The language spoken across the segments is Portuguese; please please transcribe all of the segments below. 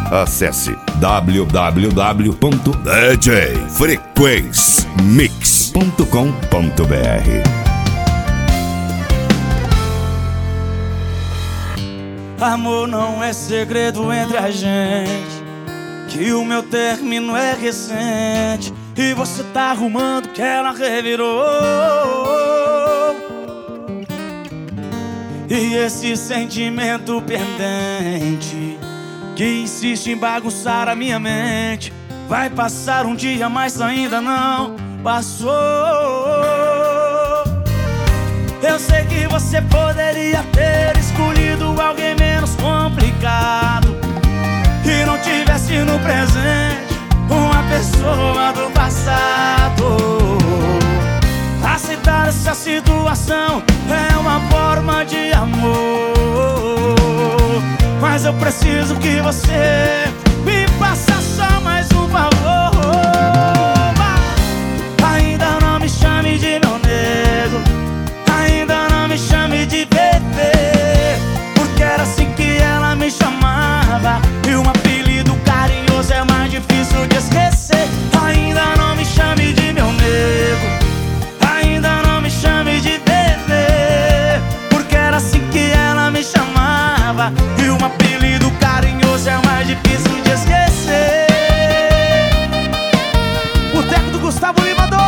Acesse www.djfrequencemix.com.br. Amor, não é segredo entre a gente que o meu término é recente e você tá arrumando que ela revirou. E esse sentimento pendente que insiste em bagunçar a minha mente vai passar um dia, mas ainda não passou. Eu sei que você poderia ter escolhido alguém menos complicado, que não tivesse no presente uma pessoa do passado. Aceitar essa situação é uma forma de amor, mas eu preciso que você me faça só mais um favor. Ainda não me chame de meu nego, ainda não me chame de bebê, porque era assim que ela me chamava e um apelido carinhoso é mais difícil de esquecer. Ainda não me chame de meu nego, ainda não me chame de bebê, porque era assim que ela me chamava e um apelido carinhoso é mais difícil de esquecer. Boteco do Gustavo Lima 2.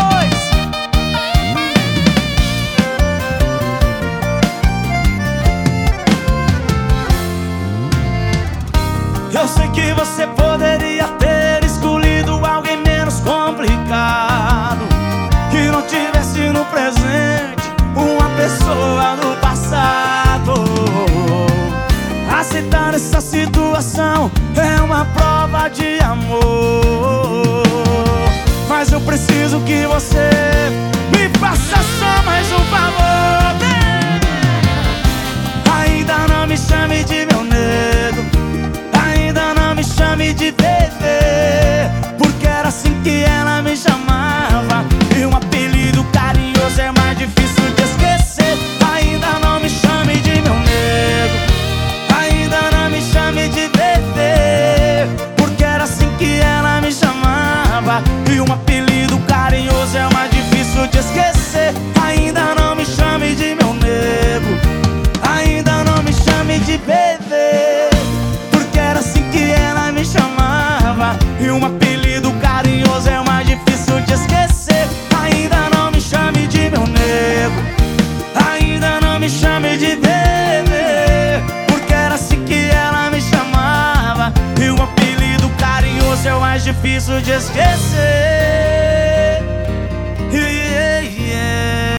Eu sei que você poderia ter escolhido alguém menos complicado, que não tivesse no presente uma pessoa do passado. Aceitar essa situação é uma prova de amor, mas eu preciso que você me faça só mais um favor. Ainda não me chame de meu nego, ainda não me chame de bebê, porque era assim que ela me chamava e um apelido carinhoso é mais difícil de esquecer. Ainda não me chame de meu nego, ainda não me chame de bebê, porque era assim que ela me chamava e um apelido carinhoso é mais difícil de esquecer. Ainda não me chame de meu nego, ainda não me chame de bebê, porque era assim que ela me chamava e um apelido carinhoso é mais difícil de esquecer. Ainda não me chame de meu nego, ainda não me chame de bebê, porque era assim que ela me chamava e um apelido carinhoso é mais difícil de esquecer.